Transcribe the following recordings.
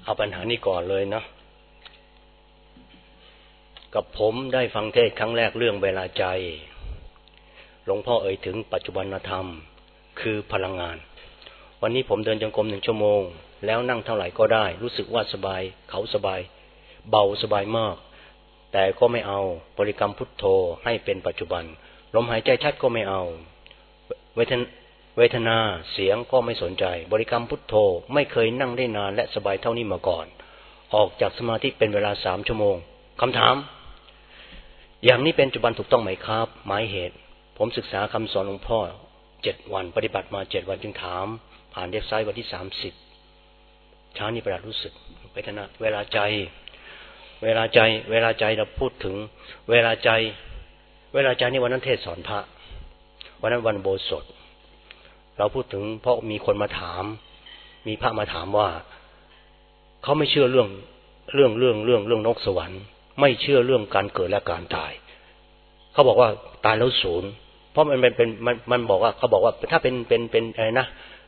เอาปัญหานี้ก่อนเลยเนาะกับผมได้ฟังเทศน์ครั้งแรกเรื่องเวลาใจหลวงพ่อเอ่ยถึงปัจจุบันธรรมคือพลังงานวันนี้ผมเดินจงกรม1 ชั่วโมงแล้วนั่งเท่าไหร่ก็ได้รู้สึกว่าสบายเขาสบายเบาสบายมากแต่ก็ไม่เอาบริกรรมพุทโธให้เป็นปัจจุบันลมหายใจชัดก็ไม่เอาเวทนาเสียงก็ไม่สนใจบริกรรมพุทโธไม่เคยนั่งได้นานและสบายเท่านี้มาก่อนออกจากสมาธิเป็นเวลา3 ชั่วโมงคำถามอย่างนี้เป็นปัจจุบันถูกต้องไหมครับหมายเหตุผมศึกษาคำสอนหลวงพ่อ7 วันปฏิบัติมา7 วันจึงถามผ่านเว็บไซต์วันที่30เช้านี้ประหลาดรู้สึกเวทนาเวลาใจเราพูดถึงเวลาใจนี่วันนั้นเทศสอนพระวันนั้นวันโบสถเราพูดถึงเพราะมีคนมาถามมีพระมาถามว่าเขาไม่เชื่อเรื่องนกสวรรค์ไม่เชื่อเรื่องการเกิดและการตายเขาบอกว่าตายแล้วศูนย์เพราะมันบอกว่าเขาบอกว่าถ้าเป็นอะไรนะ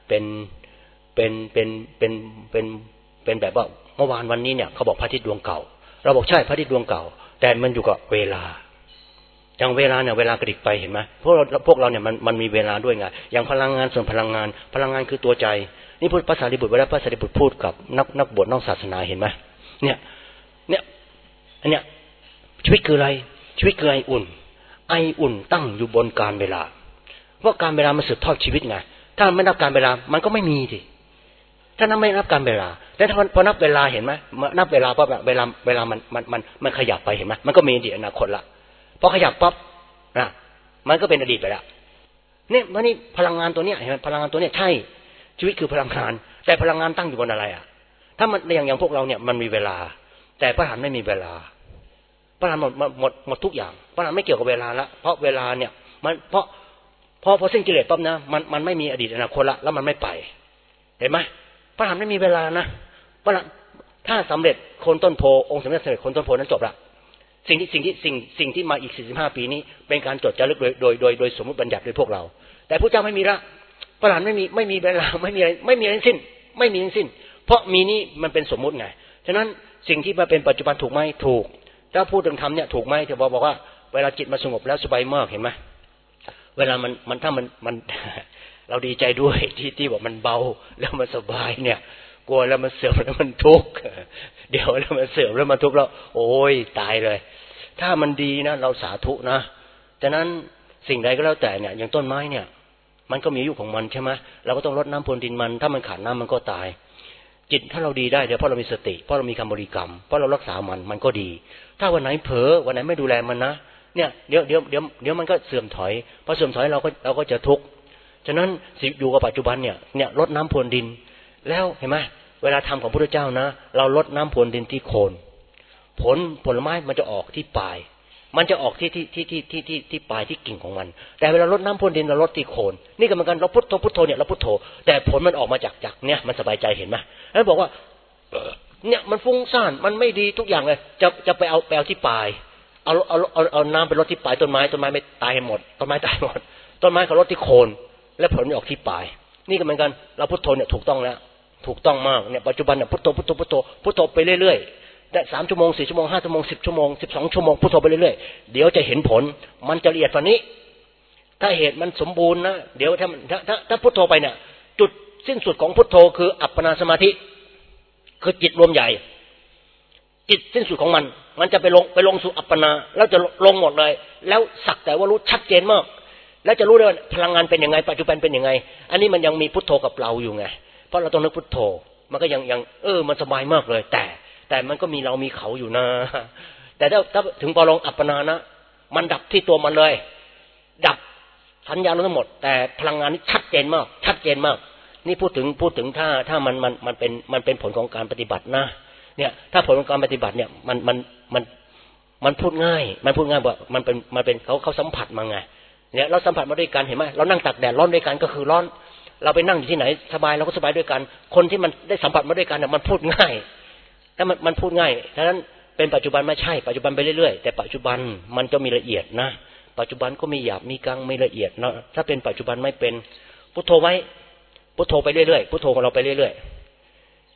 เป็นแบบว่าเมื่อวานวันนี้เนี่ยเขาบอกพระอาทิตย์ดวงเก่าเราบอกใช่พระอาทิตย์ดวงเก่าแต่มันอยู่กับเวลาอย่างเวลาเนี่ยเวลากระดิกไปเห็นไหมพวกเราเนี่ยมันมีเวลาด้วยไงอย่างพลังงานส่วนพลังงานคือตัวใจนี่พูดภาษาลิบุตรเวลาภาษาลิบุตรพูดกับนักบวชนอกศาสนาเห็นไหมเนี่ยอันเนี้ยชีวิตคืออะไรชีวิตคือไออุ่นตั้งอยู่บนการเวลาเพราะการเวลามันสืบทอดชีวิตไงถ้าไม่นับการเวลามันก็ไม่มีสิถ้าไม่นับการเวลาแล้วถ้าพอนับเวลาเห็นไหมนับเวลาปั๊บเวลามันขยับไปเห็นไหมมันก็มีอดีตอนาคตละพอขยับปั๊บนะมันก็เป็นอดีตไปแล้วเนี่ยมันนี่พลังงานตัวเนี้ยเห็นไหมพลังงานตัวเนี้ยใช่ชีวิตคือพลังงานแต่พลังงานตั้งอยู่บนอะไรอ่ะถ้ามันอย่างพวกเราเนี่ยมันมีเวลาแต่พระอรหันต์ไม่มีเวลาพระอรหันต์หมดทุกอย่างพระอรหันต์ไม่เกี่ยวกับเวลาละเพราะเวลาเนี่ยมันพอสิ้นกิเลสปั๊บนะมันไม่มีอดีตอนาคตละแล้วมันไม่ไปเห็นไหมพระอรหันต์ไม่มีเวลานะพระอรหันต์ถ้าสำเร็จโคนต้นโพองค์สมเด็จสำเร็จโคนต้นโพนั้นจบละสิ่งที่มาอีก45 ปีนี้เป็นการจดจารึกโดยสมมุติบัญญัติโดยพวกเราแต่พระเจ้าไม่มีละพระอรหันต์ไม่มีเวลาไม่มีอะไรทั้งสิ้นเพราะมีนี่มันเป็นสมมุติไงฉะนั้นสิ่งที่มาเป็นปัจจุบันถูกไหมถูกถ้าพูดถึงธรรมเนี่ยถูกไหมที่บอกว่าเวลาจิตมาสงบแล้วสบายมากเห็นไหมเวลามันถ้ามันเราดีใจด้วยที่บอกมันเบาแล้วมันสบายเนี่ยกลัวแล้วมันเสื่อมแล้วมันทุกข์เดี๋ยวแล้วมันเสื่อมแล้วมันทุกข์แล้วโอ้ยตายเลยถ้ามันดีนะเราสาธุนะฉะนั้นสิ่งใดก็แล้วแต่เนี่ยอย่างต้นไม้เนี่ยมันก็มีอายุของมันใช่ไหมเราก็ต้องรดน้ำพรวนดินมันถ้ามันขาดน้ำมันก็ตายจิตถ้าเราดีได้เดี๋ยวเพราะเรามีสติเพราะเรามีคำบริกรรมเพราะเรารักษามันก็ดีถ้าวันไหนเผลอวันไหนไม่ดูแลมันนะเนี่ยเดี๋ยวมันก็เสื่อมถอยพอเสื่อมถอยเราก็จะทุกข์ฉะนั้นอยู่กับปัจจุบันเนี่ยรดน้ำพรวนดินแล้วเห็นไหมเวลาทำของพระพุทธเจ้านะเรารดน้ำพรวนดินที่โคนผลไม้มันจะออกที่ปลายมันจะออกที่ปลายที่กิ่งของมันแต่เวลารดน้ำพรวนดินเรารดที่โคนนี่ก็เหมือนกันเราพุทโธเนี่ยเราพุทโธแต่ผลมันออกมาจากเนี่ยมันสบายใจเห็นไหมแล้วบอกว่าเนี่ยมันฟุ้งซ่านมันไม่ดีทุกอย่างเลยจะไปเอาที่ปลายเอาน้ำไปรดที่ปลายต้นไม้ไม่ตายหมดต้นไม้ตายหมดต้นไม้เขารดที่โคนแล้วผลมันออกที่ปลายนี่ก็เหมือนกันเราพุทโธเนี่ยถูกต้องแล้วถูกต้องมากเนี่ยปัจจุบันเนี่ยพุทโธไปเรื่อยๆได้3 ชั่วโมง4 ชั่วโมง5 ชั่วโมง10 ชั่วโมง12 ชั่วโมงพุทโธไปเรื่อยๆเดี๋ยวจะเห็นผลมันจะละเอียดกว่านี้ถ้าเหตุมันสมบูรณ์นะเดี๋ยวถ้าพุทโธไปเนี่ยจุดสิ้นสุดของพุทโธคืออัปปนาสมาธิคือจิตรวมใหญ่จิตสิ้นสุดของมันจะไปลงสู่อัปปนาแล้วจะลงหมดเลยแล้วสักแต่ว่ารู้ชัดเจนมากแล้วจะรู้ได้ว่าพลังงานเป็นยังไงปัจจุบันเป็นยังไงอันนี้มันยังมีพุทโธกับเราอยู่ไงเพราะเราต้องนึกพุทโธมันก็ยังมันสบายมากเลยแต่มันก็มีเรามีเขาอยู่นะแต่ถ้าถึงพอลงอัปปนานะมันดับที่ตัวมันเลยดับสัญญาทั้งหมดแต่พลังงานนี้ชัดเจนมากนี่พูดถึงถ้ามันเป็นผลของการปฏิบัตินะเนี่ยถ้าผลของการปฏิบัติเนี่ยมันพูดง่ายว่ามันเป็นเขาสัมผัสมาไงเนี่ยเราสัมผัสมาด้วยกันเห็นไหมเรานั่งตากแดดร้อนด้วยกันก็คือร้อนเราไปนั่งอยู่ที่ไหนสบายเราก็สบายด้วยกันคนที่มันได้สัมผัสมาด้วยกันเนี่ยมันพูดง่ายถ้ามันพูดง่ายฉะนั้นเป็นปัจจุบันไม่ใช่ปัจจุบันไปเรื่อยๆแต่ปัจจุบันมันจะมีละเอียดนะปัจจุบันก็มีหยาบมีกลางมีละเอียดเนาะถ้าเป็นปัจจุบันไม่เป็นพุทโธไว้พุทโธไปเรื่อยๆพุทโธของเราไปเรื่อย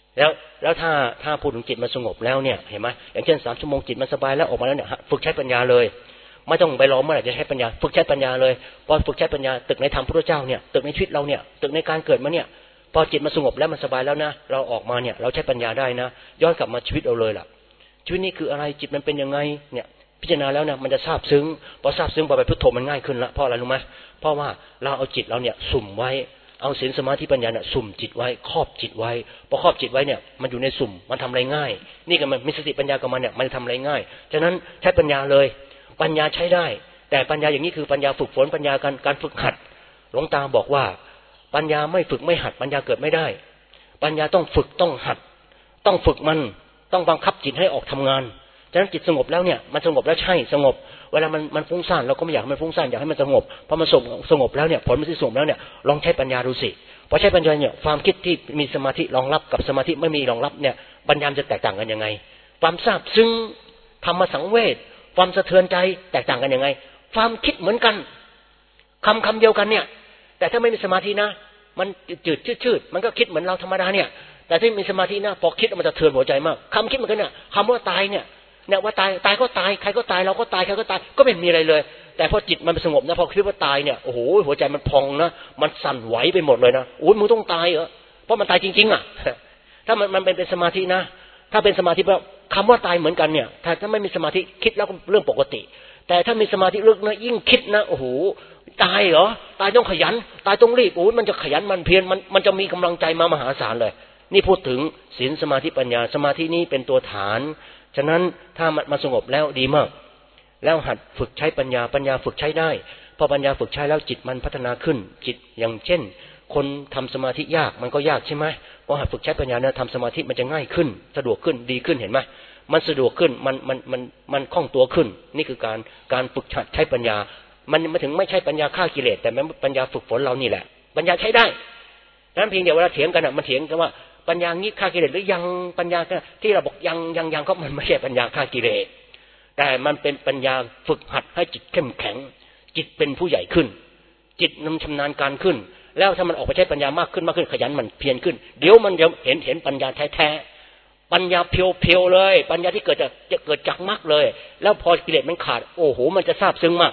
แล้วถ้าพูดถึงจิตมันสงบแล้วเนี่ยเห็นไหมอย่างเช่น3 ชั่วโมงจิตมันสบายแล้วออกมาแล้วเนี่ยฝึกใช้ปัญญาเลยไม่ต้องไปรอเมื่อไหร่จะใช้ปัญญาฝึกใช้ปัญญาเลยพอฝึกใช้ปัญญาตึกในธรรมพุทธเจ้าเนี่ยตึกในชีวิตเราเนี่ยตึกในการเกิดมาเนี่ยพอจิตมันสงบแล้วมันสบายแล้วนะเราออกมาเนี่ยเราใช้ปัญญาได้นะย้อนกลับมาชีวิตเราเลยล่ะชีวิตนี้คืออะไรจิตมันเป็นยังไงเนี่ยพิจารณาแล้วนะมันจะซาบซึ้งพอซาบซึ้งไปพุทโธมันง่ายขึ้นละเพราะอะไรรู้ไหมเพราะว่าเราเอาจิตเราเนี่ยสุ่มไว้เอาศีลสมาธิปัญญาเนี่ยสุ่มจิตไว้ครอบจิตไว้พอครอบจิตไว้เนี่ยมันอยู่ในสุ่มมันทำอะไรง่ายนี่ก็มันมีสติปัญญากับมันเนี่ยมันทำอะไรง่ายฉะนั้นใช้ปัญญาเลยปัญญาใช้ได้แต่ปัญญาอย่างนี้คือปัญญาฝึกฝนปัญญาการฝึกหัดหลวงตาบอกว่าปัญญาไม่ฝึกไม่หัดปัญญาเกิดไม่ได้ปัญญาต้องฝึกต้องหัดต้องฝึกมันต้องบังคับจิตให้ออกทำงานฉะนั้นจิตสงบแล้วเนี่ยมันสงบแล้วใช่สงบเวลามันฟุ้งซ่านเราก็ไม่อยากให้มันฟุ้งซ่านอยากให้มันสงบพอมันสงบแล้วเนี่ยผลมันสงบแล้วเนี่ยลองใช้ปัญญาดูสิพอใช้ปัญญาเนี่ยความคิดที่มีสมาธิรองรับกับสมาธิไม่มีรองรับเนี่ยปัญญาจะแตกต่างกันยังไงความซาบซึ้งธรรมสังเวชความสะเทือนใจแตกต่างกันยังไงความคิดเหมือนกันคำเดียวกันเนี่ยแต่ถ้าไม่มีสมาธินะมันจืดชืดมันก็คิดเหมือนเราธรรมดาเนี่ยแต่ถ้ามีสมาธินะพอคิดมันจะเทือนหัวใจมากคำคิดเหมือนกันเนี่ยคำว่าตายเนี่ยว่าตายก็ตายใครก็ตายเราก็ตายใครก็ตายก็ไม่มีอะไรเลยแต่พอจิตมันสงบนะพอคิดว่าตายเนี่ยโอ้โหหัวใจมันพองนะมันสั่นไหวไปหมดเลยนะโอ้ยมึงต้องตายเหรอเพราะมันตายจริงๆอ่ะถ้ามันเป็นสมาธินะถ้าเป็นสมาธิแล้วคำว่าตายเหมือนกันเนี่ยถ้าไม่มีสมาธิคิดแล้วก็เรื่องปกติแต่ถ้ามีสมาธิลึกนะยิ่งคิดนะโอ้โหตายเหรอตายต้องขยันตายต้องรีบโอ้ยมันจะขยันมันเพียรมันจะมีกำลังใจมามหาศาลเลยนี่พูดถึงศีลสมาธิปัญญาสมาธินี้เป็นตัวฐานฉะนั้นถ้ามันสงบแล้วดีมากแล้วหัดฝึกใช้ปัญญาฝึกใช้ได้พอปัญญาฝึกใช้แล้วจิตมันพัฒนาขึ้นจิตอย่างเช่นคนทำสมาธิยากมันก็ยากใช่ไหมพอหัดฝึกใช้ปัญญาเนี่ยทำสมาธิมันจะง่ายขึ้นสะดวกขึ้นดีขึ้นเห็นไหมมันสะดวกขึ้นมันคล่องตัวขึ้นนี่คือการฝึกใช้ปัญญามันมาถึงไม่ใช่ปัญญาฆ่ากิเลสแต่มันปัญญาฝึกฝนเรานี่แหละปัญญาใช้ได้นั้นเพียงเดียวเวลาเถียงกันมันเถียงกันว่าปัญญางี้ฆ่ากิเลสหรือยังปัญญาที่เราบอกยังก็มันไม่ใช่ปัญญาฆ่ากิเลสแต่มันเป็นปัญญาฝึกหัดให้จิตเข้มแข็งจิตเป็นผู้ใหญ่ขึ้นจิตชำนาญการขึ้นแล้วถ้ามันออกไปใช้ปัญญามากขึ้นขยันมันเพียรขึ้นเดี๋ยวมันจะเห็นปัญญาแท้ๆปัญญาเพียวๆเลยปัญญาที่เกิดจากมรรคเลยแล้วพอกิเลสมันขาดโอ้โหมันจะซาบซึ้งมาก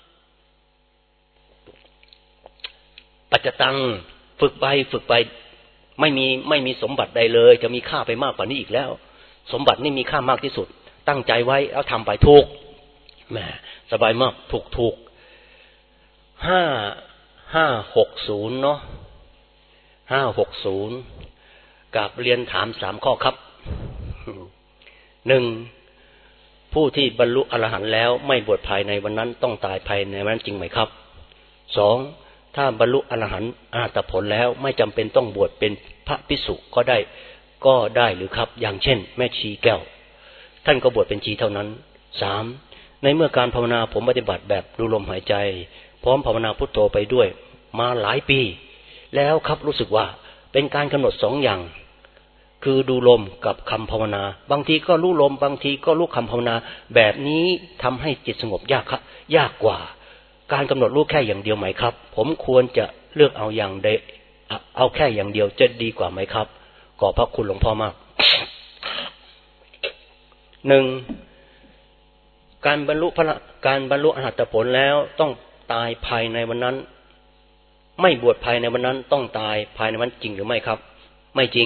ปัจจตังฝึกไปไม่มีสมบัติใดเลยจะมีค่าไปมากกว่านี้อีกแล้วสมบัตินี่มีค่ามากที่สุดตั้งใจไว้แล้วทำไปถูกแหมสบายมากถูก560เนาะ560กับเรียนถาม3ข้อครับ 1. ผู้ที่บรรลุอรหันต์แล้วไม่บวชภายในวันนั้นต้องตายภายในวันนั้นจริงไหมครับ 2. ถ้าบรรลุอรหันต์อรหัตผลแล้วไม่จำเป็นต้องบวชเป็นพระภิกษุก็ได้หรือครับอย่างเช่นแม่ชีแก้วท่านก็บวชเป็นชีเท่านั้น 3. ในเมื่อการภาวนาผมปฏิบัติแบบดูลมหายใจพร้อมภาวนาพุทโธไปด้วยมาหลายปีแล้วครับรู้สึกว่าเป็นการกำหนด2อย่างคือดูลมกับคำภาวนาบางทีก็รู้ลมบางทีก็รู้คำภาวนาแบบนี้ทำให้จิตสงบยากครับยากกว่าการกำหนดรู้แค่อย่างเดียวไหมครับผมควรจะเลือกเอาอย่างใดเอาแค่อย่างเดียวจะดีกว่าไหมครับขอบพระคุณหลวงพ่อมาก 1. การบรรลุอรหัตผลแล้วต้องตายภายในวันนั้นไม่บวชภายในวันนั้นต้องตายภายในวันจริงหรือไม่ครับไม่จริง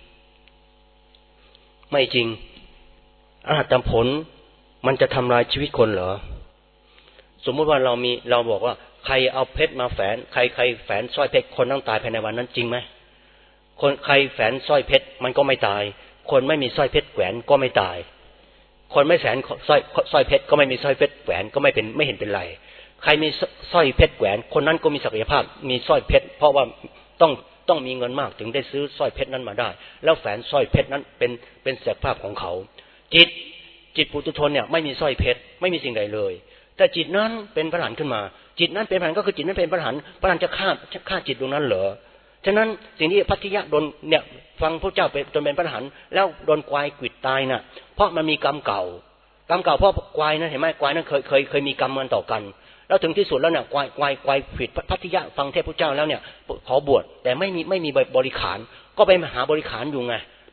อรหัตผลมันจะทำลายชีวิตคนเหรอสมมติว่าเราบอกว่าใครเอาเพชรมาแฝนใครแฝนสร้อยเพชรคนต้องตายภายในวันนั้นจริงไหมคนใครแฝนสร้อยเพชรมันก็ไม่ตายคนไม่มีสร้อยเพชรแขวนก็ไม่ตายคนไม่แฝนสร้อยเพชรก็ไม่มีสร้อยเพชรแขวนก็ไม่เห็นเป็นไรใครมีสร้อยเพชรแขวนคนนั้นก็มีศักยภาพมีสร้อยเพชรเพราะว่าต้องมีเงินมากถึงได้ซื้อสร้อยเพชรนั้นมาได้แล้วแฝนสร้อยเพชรนั้นเป็นศักยภาพของเขาจิตปุถุชนเนี่ยไม่มีสร้อยเพชรไม่มีสิ่งใดเลยแต่จิตนั้นเป็นพระอรหันต์ขึ้นมาจิตนั้นเป็นพระอรหันต์ก็คือจิตนั้นเป็นพระอรหันต์จะฆ่าจิตตรงนั้นเหรอฉะนั้นสิ่งที่พัทธิยะโดนเนี่ยฟังพระเจ้าจนเป็นพระอรหันต์แล้วโดนควายกวิดตายน่ะเพราะมันมีกรรมเก่าเพราะควายนั้นเห็นไหมควายนั้นเคยมีกรรมมันต่อกันแล้วถึงที่สุดแล้วเนี่ยควายผิดพัทธิยะฟังเทพพุทธเจ้าแล้วเนี่ยขอบวชแต่ไม่มีบริขารก็ไปหาบริขารอยู่ไงไป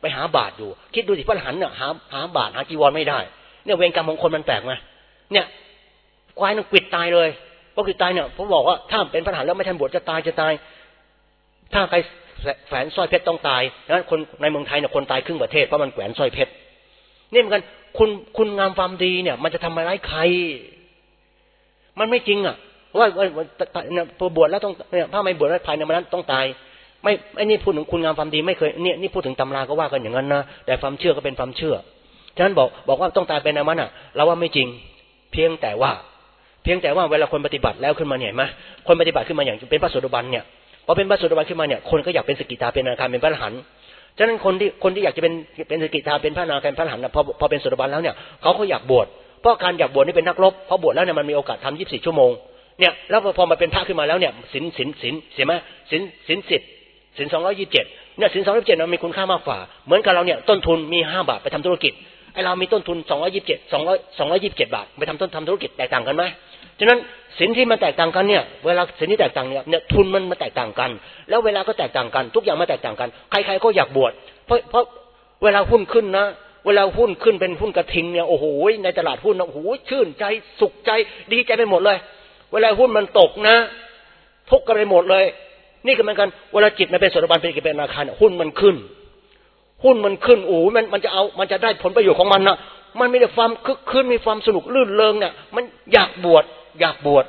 ไปหาบาตรอยู่คิดดูสิพระอรหันต์เนี่ยหาบาตรหาจีวรไม่ได้เนี่ยเวรกรรมของคนมันแปลกไหมเนี่ยควายมันกวิดตายเลยเพราะกวิดตายเนี่ยผมบอกว่าถ้าเป็นพระอรหันต์แล้วไม่ทันบวชจะตายถ้าใครแฝงสร้อยเพชรต้องตายนั้นคนในเมืองไทยเนี่ยคนตายครึ่งประเทศเพราะมันแขวนสร้อยเพชรนี่เหมือนกันคุณงามความดีเนี่ยมันจะทำร้ายใครมันไม่จริงอ่ะว่าพอบวชแล้วต้องเนี่ยถ้าไม่บวชแล้วภายในวันนั้นต้องตายไม่ไอ้นี่พูดถึงคุณงามความดีไม่เคยเนี่ยนี่พูดถึงตำราก็ว่ากันอย่างนั้นนะแต่ความเชื่อก็เป็นความเชื่อฉะนั้นบอกว่าต้องตายเป็นในวันน่ะเราว่าไม่จริงเพียงแต่ว่าเวลาคนปฏิบัติแล้วขึ้นมาเนี่ยมั้ยคนปฏิบัติขึ้นมาอย่างเป็นพระโสดาบันเนี่ยพอเป็นพระโสดาบันขึ้นมาเนี่ยคนก็อยากเป็นสกิทาเป็นอนาคาเป็นพระอรหันต์ฉะนั้นคนที่อยากจะเป็นสกิทาเป็นพระอนาคาเป็นพระอรหันต์พอเป็นโสดาบันแล้วเนี่ยเขาอยากบวชเพราะการอยากบวชนี่เป็นนักรบเพราะบวชแล้วเนี่ยมันมีโอกาสทำ24ชั่วโมงเนี่ยแล้วพอมาเป็นพระขึ้นมาแล้วเนี่ยศีลเห็นมั้ยศีล227เนี่ยศีล227มันมีคุณค่ามากกว่าเหมือนกับเราเนี่ยต้นทุนมี5บาทไปทำธุรกิจไอ้เรามีต้นทุน227บาทไปทำธุรกิจแตกต่างกันมั้ยฉะนั้นสินที่มันแตกต่างกันเนี่ยเวลาสินที่แตกต่างเนี่ยทุนมันมาแตกต่างกันแล้วเวลาก็แตกต่างกันทุกอย่างมาแตกต่างกันใครๆก็อยากบวชเพราะเวลาหุ้นขึ้นนะเวลาหุ้นขึ้นเป็นหุ้นกระทิงเนี่ยโอ้โหในตลาดหุ้นโอ้โหชื่นใจสุขใจดีใจไปหมดเลยเวลาหุ้นมันตกนะทุกข์กันไปหมดเลยนี่ก็เหมือนกันเวลาจิตมันเป็นโสดาบันเป็นอนาคาหุ้นมันขึ้นโอ้มันจะได้ผลประโยชน์ของมันนะมันมีแต่ความคึกคืนมีความสนุกลื่นเริงเนี่ยมันอยากบวชนะอยากบวช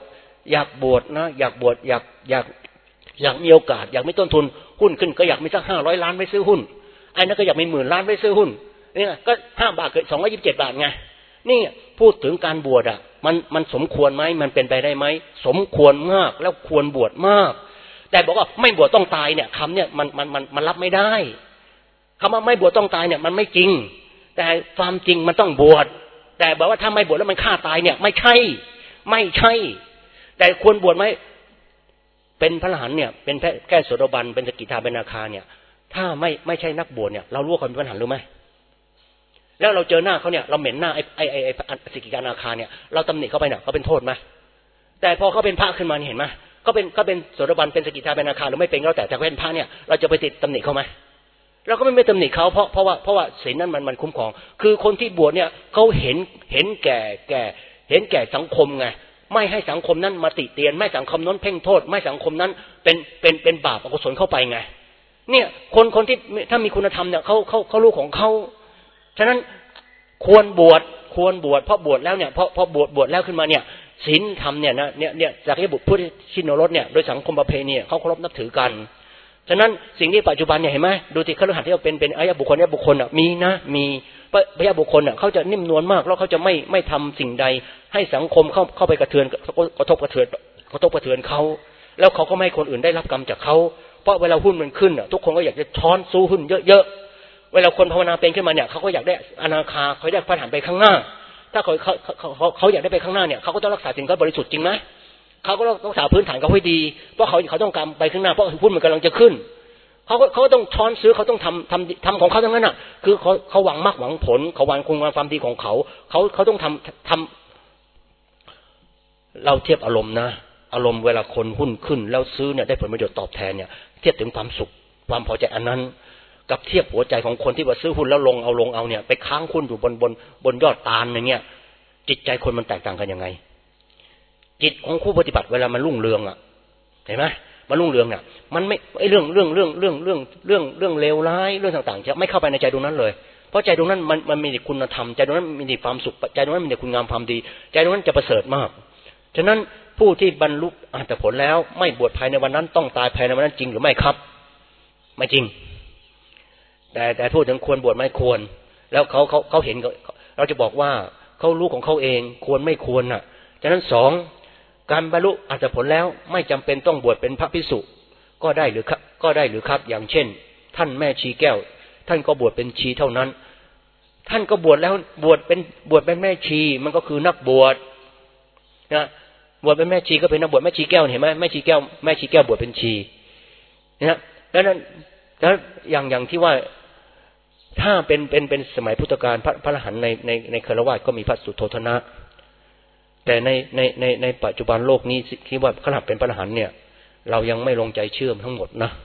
อยากมีโอกาสอยากมีต้นทุนหุ้นขึ้นก็อยากมีสัก500ล้านไปซื้อหุ้นไอ้นั่นก็อยากมี10,000ล้านไปซื้อหุ้นนี่ก็5บาทเกิด227บาทไงนี่พูดถึงการบวชอ่ะมันสมควรไหมมันเป็นไปได้ไหมสมควรมากแล้วควรบวชมากแต่บอกว่าไม่บวชต้องตายเนี่ยคำเนี่ยมันรับไม่ได้คำว่าไม่บวชต้องตายเนี่ยมันไม่จริงแต่ความจริงมันต้องบวชแต่บอกว่าถ้าไม่บวชแล้วมันฆ่าตายเนี่ยไม่ใช่แต่ควรบวชไหมเป็นพระอรหันต์เนี่ยเป็นแค่โสดาบันเป็นสกิทาเป็นอนาคาเนี่ยถ้าไม่ใช่นักบวชเนี่ยเรารู้เขาเป็นพระอรหันต์รู้ไหมแล้วเราเจอหน้าเขาเนี่ยเราเหม็นหน้าไอ้สกิทาอนาคาเนี่ยเราตำหนิเขาไปเนี่ยเขาเป็นโทษไหมแต่พอเขาเป็นพระขึ้นมาเห็นไหมก็เป็นโสดาบันเป็นสกิทาเป็นอนาคาหรือไม่เป็นก็แต่เป็นพระเนี่ยเราจะไปติดตำหนิเขาไหมเราก็ไม่ตำหนิเขาเพราะว่าศีลนั้นมันคุ้มครองคือคนที่บวชเนี่ยเขาเห็นแก่สังคมไงไม่ให้สังคมนั้นมาติเตียนไม่สังคมนั้นเพ่งโทษไม่สังคมนั้นเป็นบาปอกุศลเข้าไปไงเนี่ยคนที่ถ้ามีคุณธรรมเนี่ยเขารู้ของเขาฉะนั้นควรบวชเพราะบวชแล้วเนี่ยพอบวชแล้วขึ้นมาเนี่ยศีลธรรมเนี่ยจากที่บุตรผู้ที่ชินรสเนี่ยโดยสังคมประเพณีเขาเคารพนับถือกันฉะนั้นสิ่งที่ปัจจุบันเนี่ยเห็นไหมดูที่คฤหัสถ์ที่เราเป็นอริยบุคคลมีพระยาบุคคลเนี่ยเขาจะนิ่มนวลมากแล้วเขาจะไม่ทำสิ่งใดให้สังคมเข้าไปกระทบกระเทือนเขาแล้วเขาก็ไม่ให้คนอื่นได้รับกรรมจากเขาเพราะเวลาหุ้นมันขึ้นทุกคนก็อยากจะช้อนสู้หุ้นเยอะๆเวลาคนภาวนาเป็นขึ้นมาเนี่ยเขาก็อยากได้อนาคาเขาอยากพระอรหันต์ไปข้างหน้าถ้าเขาอยากได้ไปข้างหน้าเนี่ยเขาก็ต้องรักษาสิ่งที่บริสุทธิ์จริงไหมเขาก็ต้องรักษาพื้นฐานเขาให้ดีเพราะเขาต้องการไปข้างหน้าเพราะหุ้นมันกำลังจะขึ้นเขาต้องช้อนซื้อเขาต้องทำของเขาทั้งนั้นน่ะคือเขาหวังมากหวังผลเขาหวังคุณงามความดีของเขาต้องทำเราเทียบอารมณ์นะอารมณ์เวลาคนหุ้นขึ้นแล้วซื้อเนี่ยได้ผลประโยชน์ตอบแทนเนี่ยเทียบถึงความสุขความพอใจอันนั้นกับเทียบหัวใจของคนที่ว่าซื้อหุ้นแล้วลงเอาเนี่ยไปค้างหุ้นอยู่บนยอดตาลอย่างเงี้ยจิตใจคนมันแตกต่างกันยังไงจิตของผู้ปฏิบัติเวลามันรุ่งเรืองเห็นไหมมันรุ่งเรืองเนี่ยมันไม่เรื่องเลวร้ายเรื่องต่างๆจะไม่เข้าไปในใจตรงนั้นเลยเพราะใจตรงนั้นมันมีแต่คุณธรรมใจตรงนั้นมีแต่ความสุขใจตรงนั้นมีแต่คุณงามความดีใจตรงนั้นจะประเสริฐมากฉะนั้นผู้ที่บรรลุอรหัตผลแล้วไม่บวชภายในวันนั้นต้องตายภายในวันนั้นจริงหรือไม่ครับไม่จริงแต่พูดถึงควรบวชไม่ควรแล้วเขาเห็นเราจะบอกว่าเขารู้ของเขาเองควรไม่ควรน่ะฉะนั้นการบรรลุอรหัตผลแล้วไม่จำเป็นต้องบวชเป็นพระภิกษุก็ได้หรือครับอย่างเช่นท่านแม่ชีแก้วท่านก็บวชเป็นชีเท่านั้นท่านก็บวชแล้วบวชเป็นแม่ชีมันก็คือนักบวชนะบวชเป็นแม่ชีก็เป็นนักบวชแม่ชีแก้วเห็นไหมแม่ชีแก้วบวชเป็นชีนะแล้วอย่างที่ว่าถ้าเป็นสมัยพุทธกาลพระอรหันต์ในคฤหัสถ์ก็มีพระสุโธทนะแต่ในปัจจุบันโลกนี้คิดว่าขนาดเป็นพระอรหันต์เนี่ยเรายังไม่ลงใจเชื่อมทั้งหมดนะ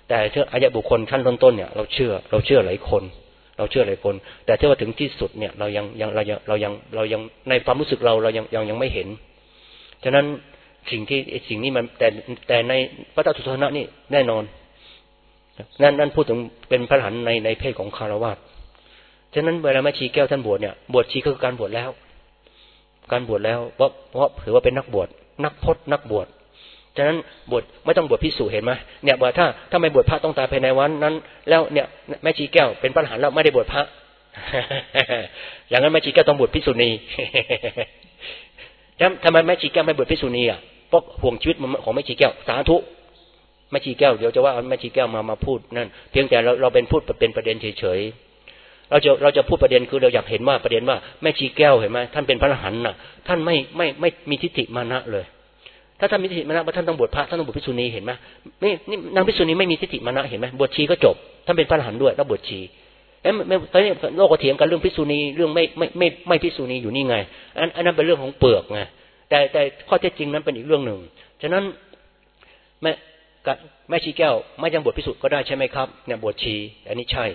แต่เชื่ออริยบุคคลขั้นต้นๆเนี่ยเราเชื่อหลายคนแต่ถ้าว่าถึงที่สุดเนี่ยเรายังในความรู้สึกเรายังไม่เห็นฉะนั้นสิ่งนี้มันแต่ในพระตถาคตนี่แน่นอนนั่นพูดถึงเป็นพระอรหันต์ในเพศของคฤหัสถ์ฉะนั้นเวลาแม่ชีแก้วท่านบวชเนี่ยบวชชีคือการบวชแล้วเพราะถือว่าเป็นนักบวชนักพจน์นักบวชฉะนั้นบวชไม่ต้องบวชภิกษุเห็นไหมเนี่ยว่าถ้าไม่บวชพระต้องตายภายในวันนั้นแล้วเนี่ยแม่ชีแก้วเป็นพระอรหันต์แล้วไม่ได้บวชพระ อย่างนั้นแม่ชีแก้วต้องบวชภิกษุณี แล้วทำไมแม่ชีแก้วไม่บวชภิกษุณีอ่ะเพราะห่วงชีวิตของแม่ชีแก้วสาธุแม่ชีแก้วเดี๋ยวจะว่าแม่ชีแก้วมาพูดนั่นเพียงแต่เราเป็นพูดเป็นประเด็นเฉยๆเราจะพูดประเด็นคือเราอยากเห็นว่าประเด็นว่าแม่ชีแก้วเห็นไหมท่านเป็นพระอรหันต์น่ะท่านไม่มีทิฏฐิมานะเลยถ้าท่านมีทิฏฐิมานะว่าท่านต้องบวชพระท่านต้องบวชภิกษุณีเห็นไหมนี่นางภิกษุณีไม่มีทิฏฐิมานะเห็นไหมบวชชีก็จบท่านเป็นพระอรหันต์ด้วยแล้วบวชชีตอนนี้โลกก็เถียงกันเรื่องภิกษุณีเรื่องไม่ภิกษุณีอยู่นี่ไงอันนั้นเป็นเรื่องของเปลือกไงแต่ข้อเท็จจริงนั้นเป็นอีกเรื่องหนึ่งฉะนั้นแม่ชีแก้วไม่ยังบวชภิกษุก็ได้ใช่ไหมครับเนี่ยบวชชีอันนี้ใช่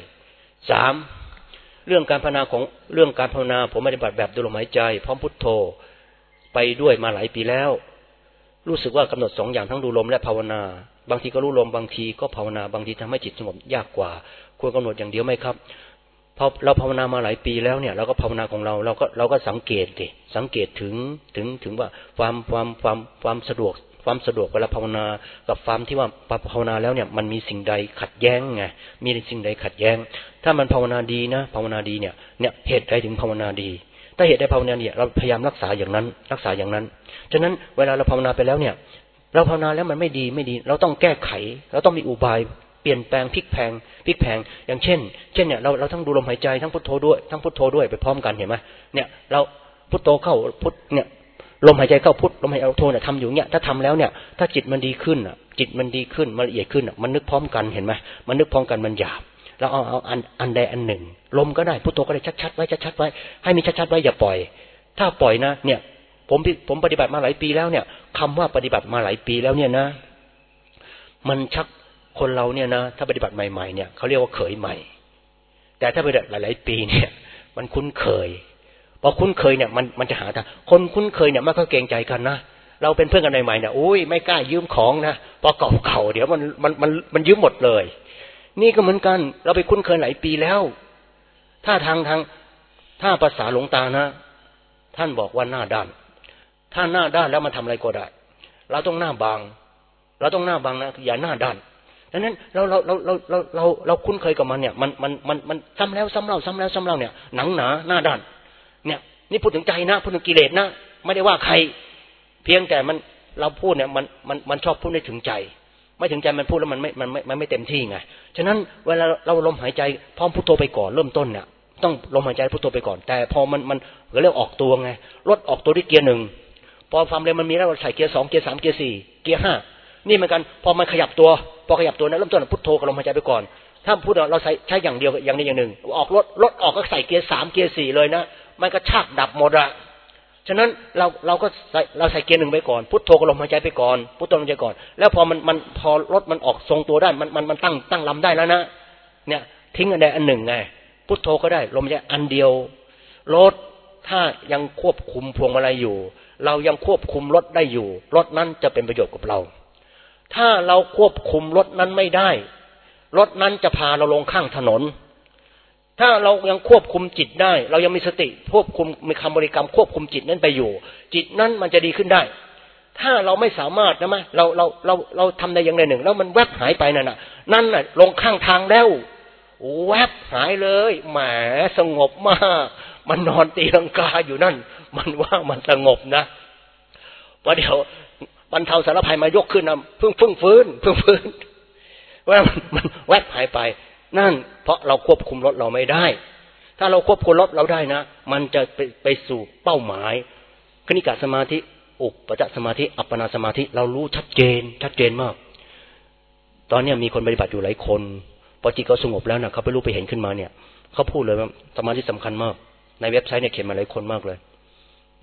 3เรื่องการภาวนาผมปฏิบัติแบบดูลมหายใจพร้อมพุทโธไปด้วยมาหลายปีแล้วรู้สึกว่ากำหนด2อย่างทั้งดูลมและภาวนาบางทีก็รู้ลมบางทีก็ภาวนาบางทีทำให้จิตสงบยากกว่าควรกำหนดอย่างเดียวไหมครับพอเราภาวนามาหลายปีแล้วเนี่ยเราก็ภาวนาของเราก็สังเกตถึงว่าความสะดวกเวลาภาวนากับความที่ว่าภาวนาแล้วเนี่ยมันมีสิ่งใดขัดแย้งไงมีสิ่งใดขัดแย้งถ้ามันภาวนาดีนะภาวนาดีเนี่ยเหตุใดถึงภาวนาดีถ้าเหตุใดภาวนาเนี่ยเราพยายามรักษาอย่างนั้นฉะนั้นเวลาเราภาวนาไปแล้วเนี่ยเราภาวนาแล้วมันไม่ดีเราต้องแก้ไขเราต้องมีอุบายเปลี่ยนแปลงพลิกแพงอย่างเช่นเนี่ยเราทั้งดูลมหายใจทั้งพุทโธด้วยไปพร้อมกันเห็นไหมเนี่ยเราพุทโธเข้าพุทเนี่ยลมหายใจเข้าพุทลมหายใจออกโธเนี่ยทำอยู่เนี่ยถ้าทำแล้วเนี่ยถ้าจิตมันดีขึ้นมันละเอียดขึ้นมันนึกพร้อมกันเห็นไหมมันนึกพร้อมกันมันหยาบเราเอาอันใดอันหนึ่งลมก็ได้พุทโธก็ได้ชัดๆไว้ให้มีชัดๆไว้อย่าปล่อยถ้าปล่อยนะเนี่ยผมปฏิบัติมาหลายปีแล้วเนี่ยคำว่าปฏิบัติมาหลายปีแล้วเนี่ยนะมันชักคนเราเนี่ยนะถ้าปฏิบัติใหม่ๆเนี่ยเขาเรียกว่าเขยใหม่แต่ถ้าปฏิบัติหลายๆปีเนี่ยมันคุ้นเคยพอคุ้นเคยเนี่ยมันจะหาทางคนคุ้นเคยเนี่ยไม่ค่อยเกรงใจกันนะเราเป็นเพื่อนกันใหม่ๆเนี่ยอุ้ยไม่กล้ายืมของนะพอเก่าเดี๋ยวมันยืมหมดเลยนี่ก็เหมือนกันเราไปคุ้นเคยหลายปีแล้วถ้าถ้าภาษาหลวงตานะท่านบอกว่าหน้าด้านถ้าหน้าด้านแล้วมันทำอะไรก็ได้เราต้องหน้าบางนะอย่าหน้าด้านดังนั้นเราคุ้นเคยกับมันเนี่ยมันซ้ำแล้วซ้ำเล่าเนี่ยหนังหนาหน้าด้านเนี่ยนี่พูดถึงใจนะพูดถึงกิเลสนะไม่ได้ว่าใครเพียงแต่เราพูดเนี่ยมันชอบพูดได้ถึงใจไม่ถึงใจมันพูดแล้วมันไม่เต็มที่ไงฉะนั้นเวลาเราลมหายใจพร้อมพุทโธไปก่อนเริ่มต้นเนี่ยต้องลมหายใจพุทโธไปก่อนแต่พอมันเรียกออกตัวไงรถออกตัวที่เกียร์1พอความเร็วมันมีแล้วเราใส่เกียร์2เกียร์3เกียร์4เกียร์5นี่เหมือนกันพอมันขยับตัวนะเริ่มต้นพุทโธกับลมหายใจไปก่อนถ้าพูดเราใช้อย่างเดียวอย่างใดอย่างหนึ่งออกรถออกก็ใส่เกียร์3เกียร์4เลยนะมันก็ชากดับหมดอะฉะนั้นเราก็ใส่เกียร์1ไปก่อนพุทโธกับลมหายใจไปก่อนพุทโธลมหายใจก่อนแล้วพอมันพอรถมันออกทรงตัวได้มันตั้งลำได้แล้วนะเนี่ยทิ้งอันใดอันหนึ่งไงพุทโธก็ได้ลมหายใจอันเดียวรถถ้ายังควบคุมพวงมาลัยอยู่เรายังควบคุมรถได้อยู่รถนั้นจะเป็นประโยชน์กับเราถ้าเราควบคุมรถนั้นไม่ได้รถนั้นจะพาเราลงข้างถนนถ้าเรายังควบคุมจิตได้เรายังมีสติควบคุมมีคำบริกรรมควบคุมจิตนั้นไปอยู่จิตนั้นมันจะดีขึ้นได้ถ้าเราไม่สามารถนะมั้ยเราทำได้อย่างใดหนึ่งแล้วมันแวบหายไปนั่นน่ะลงข้างทางแล้วแวบหายเลยแหมสงบมากมันนอนตีลังกาอยู่นั่นมันว่ามันสงบนะพอเดี๋ยวบรรเทาสารภัยมายกขึ้นนะเพิ่งฟื้นว่ามันแวบหายไปนั่นเพราะเราควบคุมรถเราไม่ได้ถ้าเราควบคุมรถเราได้นะมันจะไปสู่เป้าหมายคณิกะสมาธิอุปจจสมาธิอัปปนาสมาธิเรารู้ชัดเจนมากตอนนี้มีคนปฏิบัติอยู่หลายคนพอจิตเขาสงบแล้วนะเขาไปรู้ไปเห็นขึ้นมาเนี่ยเขาพูดเลยว่าสมาธิสำคัญมากในเว็บไซต์เนี่ยเขียนมาหลายคนมากเลย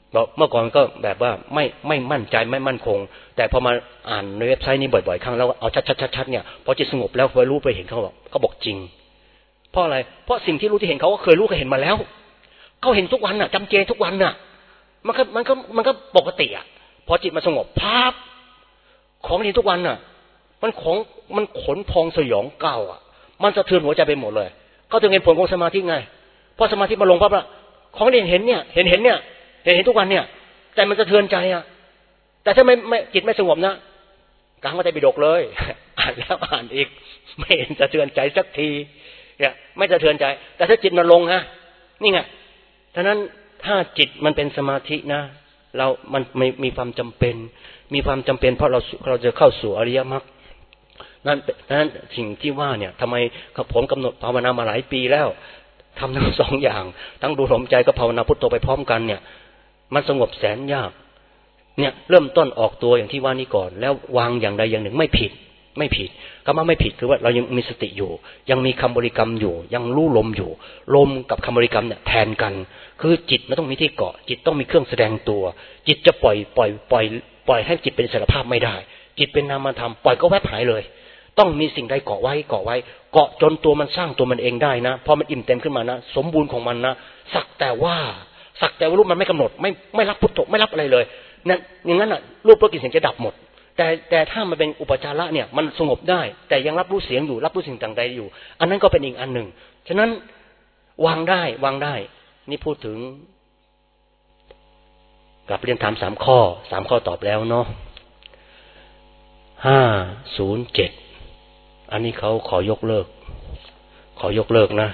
เมื่อก่อนก็แบบว่าไม่มั่นใจไม่มั่นคงแต่พอมาอ่านในเว็บไซต์นี้บ่อยๆครั้งแล้วเอาชัดๆเนี่ยพอจิตสงบแล้วไปรู้ไปเห็นเขาบอกจริงเพราะอะไรเพราะสิ่งที่รู้ที่เห็นเขาก็เคยรู้เคยเห็นมาแล้วเขาเห็นทุกวันน่ะจำเจทุกวันน่ะมันก็ปกติอ่ะพอจิตมาสงบภาพของเห็นทุกวันน่ะมันขนพองสยองเก่าอ่ะมันสะเทือนหัวใจไปหมดเลยเขาถึงเห็นผลของสมาธิไงพอสมาธิมาลงปั๊บละของเห็นเนี่ยเห็นทุกวันเนี่ยแต่มันสะเทือนใจอ่ะแต่ถ้าไม่จิตไม่สงบนะกลางพระไตรปิฎกเลยอ่านแล้วอ่านอีกไม่เห็นสะเทือนใจสักทีเนี่ยไม่สะเทือนใจแต่ถ้าจิตมันลงฮะนี่ไงฉะนั้นถ้าจิตมันเป็นสมาธินะมันมีความจำเป็นเพราะเราจะเข้าสู่อริยมรรคนั้นสิ่งที่ว่าเนี่ยทำไมผมกำหนดภาวนามาหลายปีแล้วทำทั้งสองอย่างทั้งดูลมใจก็ภาวนาพุทโธไปพร้อมกันเนี่ยมันสงบแสนยากเนี่ยเริ่มต้นออกตัวอย่างที่ว่านี้ก่อนแล้ววางอย่างใดอย่างหนึ่งไม่ผิดคำว่าไม่ผิดคือว่าเรายังมีสติอยู่ยังมีคำบริกรรมอยู่ยังรู้ลมอยู่ลมกับคำบริกรรมเนี่ยแทนกันคือจิตมันต้องมีที่เกาะจิตต้องมีเครื่องแสดงตัวจิตจะปล่อยให้จิตเป็นอิสรภาพไม่ได้จิตเป็นนามธรรมปล่อยก็แวบหายเลยต้องมีสิ่งใดเกาะไว้เกาะจนตัวมันสร้างตัวมันเองได้นะพอมันอิ่มเต็มขึ้นมานะสมบูรณ์ของมันนะสักแต่ว่ารูปมันไม่กำหนดไม่รับพุทโธไม่รับอะไรเลยนั่นอย่างนั้นน่ะรูปรสกลิ่นเสียงจะดับหมดแต่ถ้ามันเป็นอุปจาระเนี่ยมันสงบได้แต่ยังรับรู้เสียงอยู่รับรู้สิ่งต่างใดอยู่อันนั้นก็เป็นอีกอันหนึ่งฉะนั้นวางได้นี่พูดถึงกับเรียนถาม3 ข้อตอบแล้วเนาะ507อันนี้เขาขอยกเลิกนะ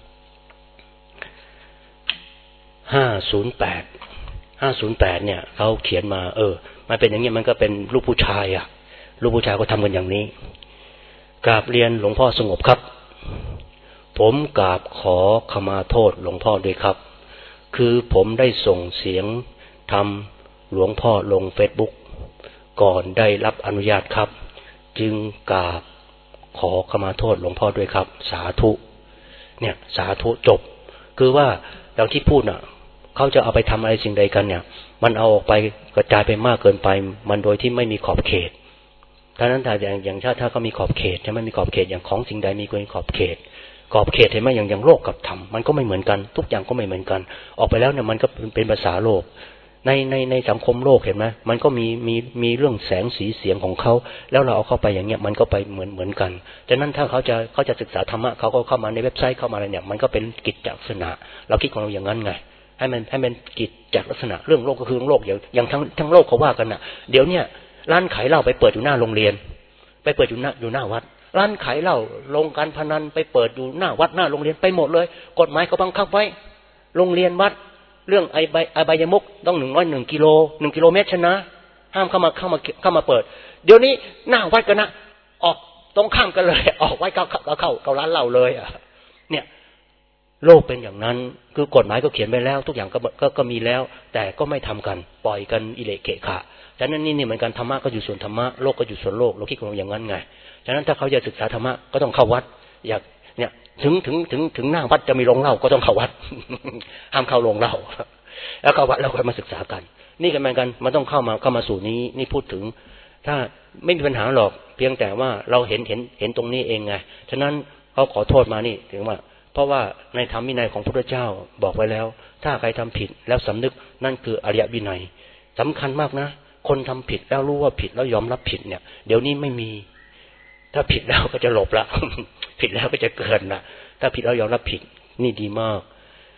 508เนี่ยเขาเขียนมามันเป็นอย่างนี้มันก็เป็นลูกผู้ชายลูกผู้ชายก็ทำกันอย่างนี้กราบเรียนหลวงพ่อสงบครับผมกราบขอขมาโทษหลวงพ่อด้วยครับคือผมได้ส่งเสียงทำหลวงพ่อลง Facebook ก่อนได้รับอนุญาตครับจึงกราบขอขมาโทษหลวงพ่อด้วยครับสาธุเนี่ยสาธุจบคือว่าอย่างที่พูดน่ะเขาจะเอาไปทำอะไรสิ่งใดกันเนี่ยมันเอาออกไปกระจายไปมากเกินไปมันโดยที่ไม่มีขอบเขตดังนั้นอย่างถ้าเขามีขอบเขตใช่ไหมมีขอบเขตอย่างของสิ่งใดมีขอบเขตเห็นไหมอย่างโลกกับธรรมมันก็ไม่เหมือนกันทุกอย่างก็ไม่เหมือนกันออกไปแล้วเนี่ยมันก็เป็นภาษาโลกในสังคมโลกเห็นไหมมันก็มีเรื่องแสงสีเสียงของเขาแล้วเราเอาเข้าไปอย่างเงี้ยมันก็ไปเหมือนกันฉะนั้นถ้าเขาจะศึกษาธรรมะเขาก็เข้ามาในเว็บไซต์เข้ามาอะไรเนี่ยมันก็เป็นกิจจลักษณะเราคิดของเราอย่างนั้นไงให้มันกิจจลักษณะเรื่องโลกก็คือเรื่องโลกอย่างทั้งโลกเขาว่ากันน่ะเดี๋ยวเนี่ยร้านขายเหล้าไปเปิดอยู่หน้าโรงเรียนไปเปิดอยู่หน้าวัดร้านขายเหล้าโรงการพนันไปเปิดอยู่หน้าวัดหน้าโรงเรียนไปหมดเลยกฎหมายเขาบังคับไว้โรงเรียนวัดเรื่องอบายมุขต้อง101 กิโลเมตรนะห้ามเข้ามาเปิดเดี๋ยวนี้หน้าวัดกันนะออกตรงข้ามกันเลยออกไว้เข้าร้านเหล้าเลยเนี่ยโลกเป็นอย่างนั้นคือกฎหมายก็เขียนไว้แล้วทุกอย่างก็มีแล้วแต่ก็ไม่ทำกันปล่อยกันอิเละเกะขะฉะนั้นนี่เหมือนกันธรรมะก็อยู่ส่วนธรรมะโลกก็อยู่ส่วนโลกเราคิดของเราอย่างนั้นไงฉะนั้นถ้าเขาจะศึกษาธรรมะก็ต้องเข้าวัดอยากเนี่ยถึงหน้าวัดจะมีโรงเหล้าก็ต้องเข้าวัด ห้ามเข้าโรงเหล้าแล้วเข้าวัดแล้วค่อยมาศึกษากันนี่กันเหมือนกันมันต้องเข้ามาสู่นี้นี่พูดถึงถ้าไม่มีปัญหาหรอกเพียงแต่ว่าเราเห็นตรงนี้เองไงฉะนั้นเขาขอโทษมานี่ถึงว่าเพราะว่าในธรรมวินัยของพระพุทธเจ้าบอกไว้แล้วถ้าใครทำผิดแล้วสำนึกนั่นคืออริยวินัยสำคัญมากนะคนทำผิดแล้วรู้ว่าผิดแล้วยอมรับผิดเนี่ยเดี๋ยวนี้ไม่มีถ้าผิดแล้วก็จะหลบละ ผิดแล้วก็จะเกินละถ้าผิดแล้วยอมรับผิดนี่ดีมาก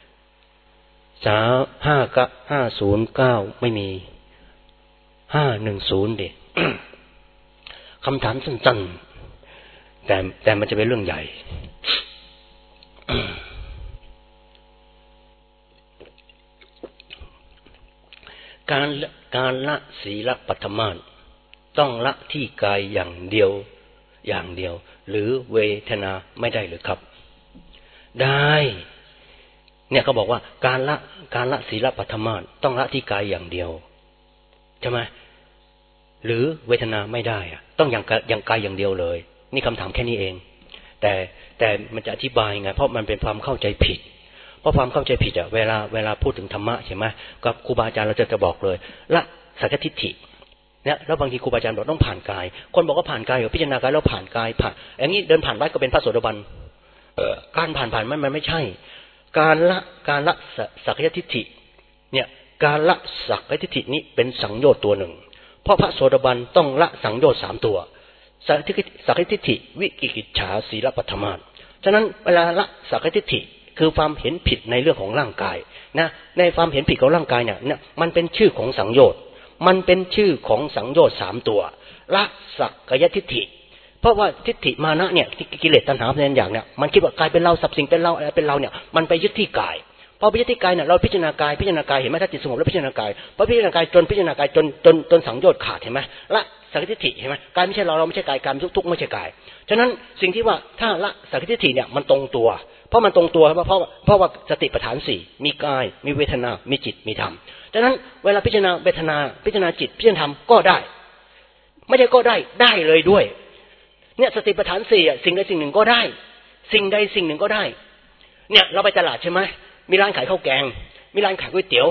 509ไม่มี510ดิ คำถามสั้นๆแต่มันจะเป็นเรื่องใหญ่ การละศีลปัฏฐมาสต้องละที่กายอย่างเดียวหรือเวทนาไม่ได้หรือครับได้เนี่ยเขาบอกว่าการละศีลปัฏฐมาสต้องละที่กายอย่างเดียวใช่ไหมหรือเวทนาไม่ได้ต้องอย่างกายอย่างเดียวเลยนี่คำถามแค่นี้เองแต่มันจะอธิบายไงเพราะมันเป็นความเข้าใจผิดเพราะความเข้าใจผิดเวลาพูดถึงธรรมะใช่ไหมกับครูบาอาจารย์เราจะบอกเลยละสักทิฏฐิเนี่ยแล้วบางทีครูบาอาจารย์บอกต้องผ่านกายคนบอกว่าผ่านกายพิจารณากายแล้วผ่านกายผ่านอย่างนี้เดินผ่านวัดก็เป็นพระโสดาบันการผ่านมันไม่ใช่การละสักยทิฏฐิเนี่ยการละสักยทิฏฐินี้เป็นสังโยชน์ตัวหนึ่งเพราะพระโสดาบันต้องละสังโยชน์3ตัวสักยทิฏฐิวิกิกิจฉาศีลปฐมาสฉะนั้นเวลาละสักยทิฏฐิคือความเห็นผิดในเรื่องของร่างกายนะในความเห็นผิดของร่างกายเนี่ยมันเป็นชื่อของสังโยชน์มันเป็นชื่อของสังโยชน์3ตัวละสักยทิฏฐิเพราะว่าทิฏฐิมานะเนี่ยกิเลสตัณหาเป็นอย่างเนี่ยมันคิดว่ากายเป็นเราสับสิ่งเป็นเราอะไรเป็นเราเนี่ยมันไปยึดที่กายพอไปยึดที่กายเนี่ยเราพิจารณากายเห็นไหมถ้าจิตสงบแล้วพิจารณากายพอพิจารณากายจนสังโยชน์ขาดเห็นไหมละสักทิฏฐิเห็นไหมกายไม่ใช่เราไม่ใช่กายทุกไม่ใช่กายฉะนั้นสิ่งที่ว่าถ้าละสักทิฏฐิเนี่ยมันตรงตัวเพราะมันตรงตัวเพราะว่าสติปัฏฐาน4มีกายมีเวทนามีจิตมีธรรมฉะนั้นเวลาพิจารณาเวทนาพิจารณาจิตพิจารณาธรรมก็ได้ไม่ใช่ก็ได้เลยด้วยเนี่ยสติปัฏฐาน4สิ่งใดสิ่งหนึ่งก็ได้สิ่งใดสิ่งหนึ่งก็ได้เนี่ยเราไปตลาดใช่ไหมมีร้านขายข้าวแกงมีร้านขายก๋วยเตี๋ยว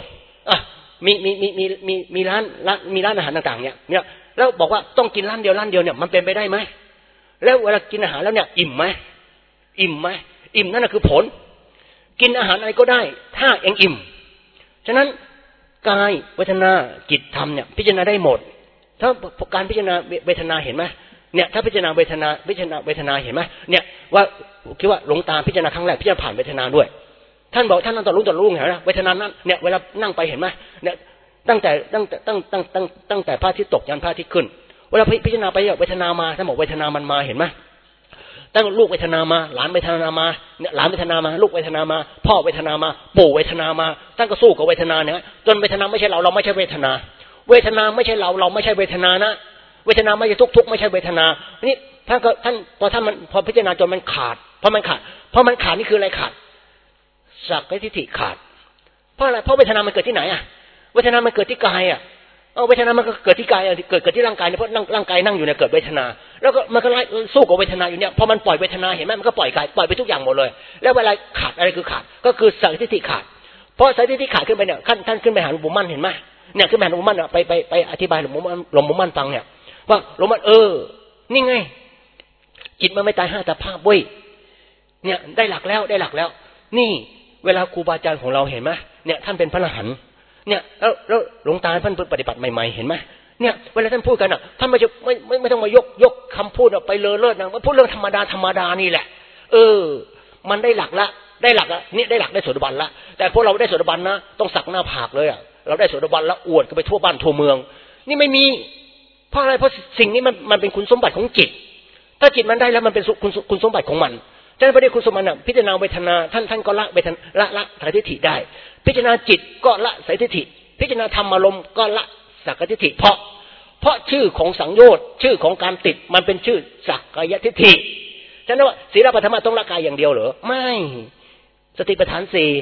มีร้านอาหารต่างๆเนี่ยแล้วบอกว่าต้องกินร้านเดียวเนี่ยมันเป็นไปได้ไหมแล้วเวลากินอาหารแล้วเนี่ยอิ่มไหมนั่นคือผลกินอาหารอะไรก็ได้ถ้าเองอิ่มฉะนั้นกายเวทนาจิตธรรมเนี่ยพิจารณาได้หมดถ้าการพิจารณาเวทนาเห็นไหมเนี่ยถ้าพิจารณาเวทนาเห็นไหมเนี่ยว่าคิดว่าหลวงตาพิจารณาครั้งแรกพิจารณาผ่านเวทนาด้วยท่านบอกท่านนั่งต่อรุ่งเห็นไหมเวทนานั้นเนี่ยเวลานั่งไปเห็นไหมเนี่ยตั้งแต่พระอาทิตย์ตกยันพระอาทิตย์ขึ้นเวลาพิจารณาไปเวทนามาท่านบอกเวทนามันมาเห็นไหมตั้งลูกเวทนามาหลานเวทนามาเนี่ยหลานเวทนามาลูกเวทนามาพ่อเวทนามาปู่เวทนามาท่านก็สู้กับเวทนาเนี่ยจนเวทนาไม่ใช่เราไม่ใช่เวทนาไม่ใช่เราไม่ใช่เวทนานะเวทนาไม่ใช่ทุกไม่ใช่เวทนานี่ท่านพอพิจารณาจนมันขาดเพราะมันขาดนี่คืออะไรขาดสักยทิฏฐิขาดเพราะอะไรเพราะเวทนามันเกิดที่ไหนอ่ะเวทนามันเกิดที่กายอ่ะเวทนามันก็เกิดที่กายเกิดที่ร่างกายเพราะร่างกายนั่งอยู่เนี่ยเกิดเวทนาแล้วก็มันก็สู้กับเวทนาอยู่เนี่ยพอมันปล่อยเวทนาเห็นไหมมันก็ปล่อยกายปล่อยไปทุกอย่างหมดเลยแล้วเวลาขาดอะไรคือขาดก็คือสักยทิฏฐิขาดเพราะสักยทิฏฐิขาดขึ้นไปเนี่ยท่านขึ้นไปหาหลวงปู่มั่นเห็นไหมเนี่ยขึ้นไปหาหลวงปู่มั่นไปอธิบายหลวงปู่มั่นฟังเนี่ยว่าหลวงปู่มั่นนี่ไงจิตมันไม่ตาย5 ตาภาพเว้ยเนี่ยได้หลักแล้วนี่เวลาครูบาอาจารย์ของเราเห็นไหมเนี่ยท่านเป็นพระอรหันต์เนี่ยแล้วหลวงตาท่านปฏิบัติใหม่ๆเห็นไหมเนี่ยเวลาท่านพูดกันท่านไม่ต้องมายกคำพูดไปเลอเลิศนะมาพูดเรื่องธรรมดานี่แหละมันได้หลักนี่ได้หลักได้โสดาบันละแต่พวกเราได้โสดาบันนะต้องสักหน้าผากเลยเราได้โสดาบันแล้วอวดกันไปทั่วบ้านทั่วเมืองนี่ไม่มีเพราะอะไรเพราะสิ่งนี้มันเป็นคุณสมบัติของจิตถ้าจิตมันได้แล้วมันเป็นคุณสมบัติของมันฉะนั้นพระเดชคุณสมบัติพิจารณาเวทนาท่านก็ละเวทนาละสักยทิฏฐิได้พิจารณาจิตก็ละสักยทิฏฐิพิจารณาธรรมอารมณ์ก็ละสักยทิฏฐิเพราะชื่อของสังโยชน์ชื่อของการติดมันเป็นชื่อสักยทิฏฐิฉะนั้นว่าศีลปฐมต้องละกายอย่างเดียวเหรอไม่สติปัฏฐาน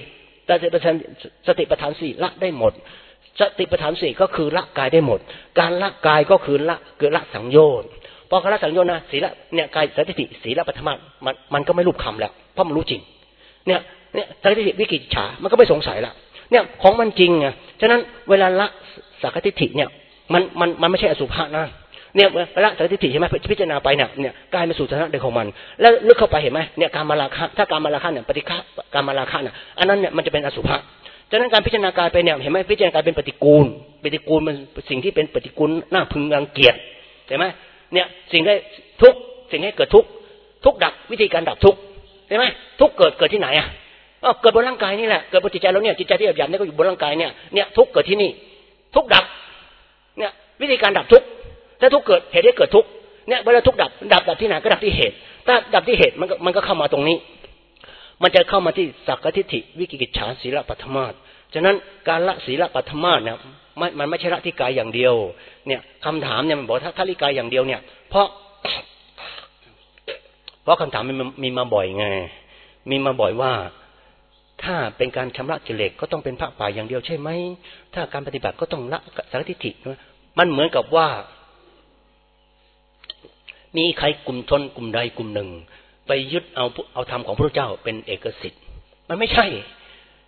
4สติปัฏฐาน4ละได้หมดสติปัฏฐาน4ก็คือละกายได้หมดการละกายก็คือละสังโยชน์พอคละสังโยชน์นะศีลเนี่ยกายสัตติศีลปฐมมันก็ไม่รูปคำแล้วเพราะมันรู้จริงเนี่ยสัตติวิกิจฉามันก็ไม่สงสัยละเนี่ยของมันจริงไงฉะนั้นเวลาละสักทิฏฐิเนี่ยมันไม่ใช่อสุภะนะเนี่ยละสักทิฏฐิใช่ไหมพิจารณาไปเนี่ยกายมันสู่สถานะเดิมของมันแล้วลึกเข้าไปเห็นไหมเนี่ยการมาราคะถ้าการมาราคะเนี่ยปฏิฆะการมาราคะเนี่ยอันนั้นเนี่ยมันจะเป็นอสุภะฉะนั้นการพิจารณากายไปเนี่ยเห็นไหมพิจารณากายเป็นปฏิกูลมันสิ่งที่เป็นปฏิกูลน่าพึงรังเกียจเห็นไหมเนี่ยสิ่งได้ทุกสิ่งให้เกิดทุกดับวิธีการดับทุกใช่ไหมทุกเกิดที่ไหนอ่ะเกิดบนร่างกายนี่แหละเกิดบนจิตใจเราเนี่ยจิตใจที่หยาบๆนี่ก็อยู่บนร่างกายเนี่ยทุกเกิดที่นี่ทุกดับเนี่ยวิธีการดับทุกถ้าทุกเกิดเหตุให้เกิดทุกเนี่ยเวลาทุกดับที่ไหนก็ดับที่เหตุถ้าดับที่เหตุมันก็เข้ามาตรงนี้มันจะเข้ามาที่สักกทิฏฐิวิกิกิจฉาศีลปฐมาสฉะนั้นการละศีลปฐมาสเนี่ยมันไม่ใช่ละที่กายอย่างเดียวเนี่ยคำถามเนี่ยมันบอกถ้าละกายอย่างเดียวเนี่ยเพราะคำถามมีมาบ่อยไงมีมาบ่อยว่าถ้าเป็นการชำระกิเลสก็ต้องเป็นพระป่าอย่างเดียวใช่ไหมถ้าการปฏิบัติก็ต้องละสักทิฏฐิมันเหมือนกับว่ามีใครกลุ่มชนกลุ่มใดกลุ่มหนึ่งไปยึดเอาธรรมของพระเจ้าเป็นเอกสิทธิ์มันไม่ใช่